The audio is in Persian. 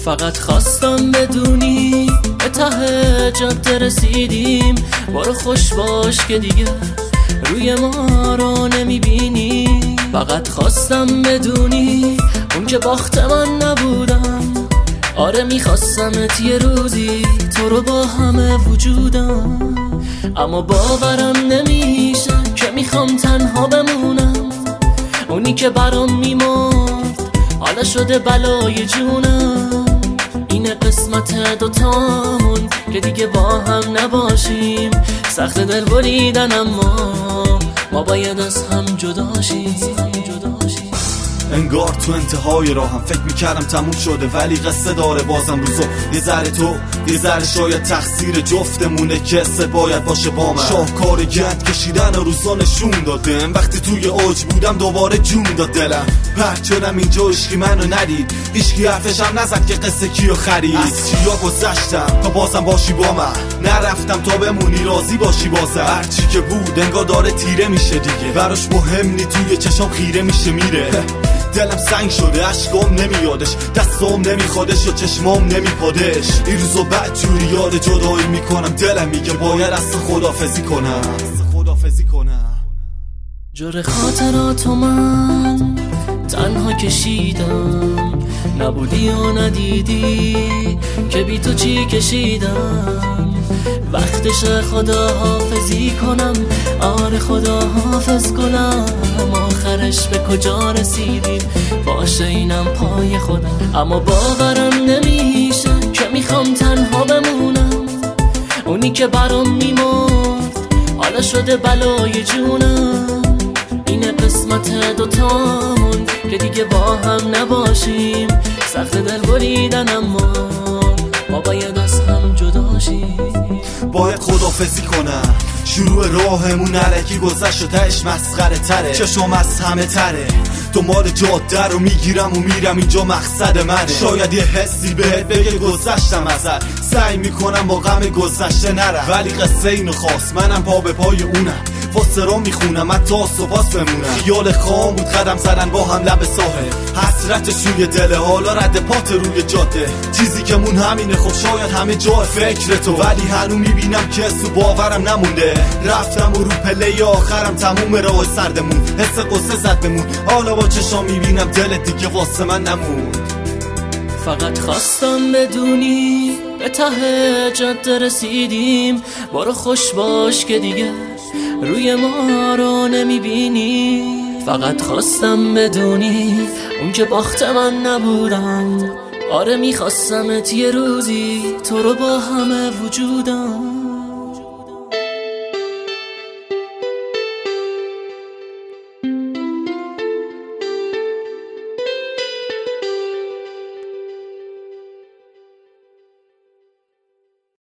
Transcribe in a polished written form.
فقط خواستم بدونی به ته جاده رسیدیم، برو خوش باش که دیگه روی ما رو نمیبینی. فقط خواستم بدونی اون که باخت من نبودم، آره میخواستمت یه روزی تو رو با همه وجودم. اما باورم نمیشه که میخوام تنها بمونم، اونی که برام میمرد حالا شده بلای جونم. اینه قسمت دوتامون که دیگه با هم نباشیم، سخت دل بریدن اما ما باید از هم جداشیم. انگار تو انتهای راهم فکر میکردم تموم شده، ولی قصه داره بازم روزو. یه ذره تو یه ذره شاید تقصیر جفتمونه که قصه باید باشه با من. شاهکار گند کشیدن روزا نشون دادم، وقتی توی اوج بودم دوباره جون داد دلم. پرد شدم اینجا عشقی منو ندید، هیچکی حرفشم نزد که قصه کیو خرید. از چیا گذشتم تا بازم باشی با من، نرفتم تا بمونی راضی باشی بازم. هرچی که بود انگار داره تیره میشه دیگه، براش مهم نی توی چشام خیره میشه میره. دلم سنگ شده عشقم نمیادش، دستم نمیخوادش و چشمام نمیپادش. این روزو بعد جوری یاد جدایی میکنم، دلم میگه باید از خدافزی کنم. جور خاطراتو من تنها کشیدم، نبودی و ندیدی که بی تو چی کشیدم. وقتش خداحافظی کنم، آره خداحافظ کنم. آخرش به کجا رسیدیم باشه اینم پای خودم. اما باورم نمیشه که میخوام تنها بمونم، اونی که برام میمرد حالا شده بلای جونم. اینه قسمت دوتامون که دیگه با هم نباشیم، سخت دل بریدن اما ما باید از هم جداشیم. باید خدافزی کنم، شروع راهمون نرکی گذشت و تهش مسخره تره. چشم از همه تره، دنبال جاده رو میگیرم و میرم اینجا مقصد منه. شاید یه حسی بهت بگه گذشتم ازت، سعی میکنم با غم گذشته نرم، ولی قصه اینو خواست منم پا به پای اونم. واسه رو میخونم حتی صبح بمونم. خیال خام بود قدم زدن با هم لب ساحل، حسرتش روی دل حالا رد پات روی جاده. چیزی که مون همینه، خب شاید همه جا فکر تو، ولی هنو میبینم که سو باورم نمونده. رفتم و رو پله آخرم تموم راه سردمون، حس قصه زد بمون. حالا با چشام میبینم دلت دیگه واسه من نموند. فقط خواستم بدونی به ته جاده رسیدیم، برو خوش باش که دیگه روی ما رو نمیبینی. فقط خواستم بدونی اون که باخت من نبودم، آره میخواستمت یه روزی تو رو با همه وجودم.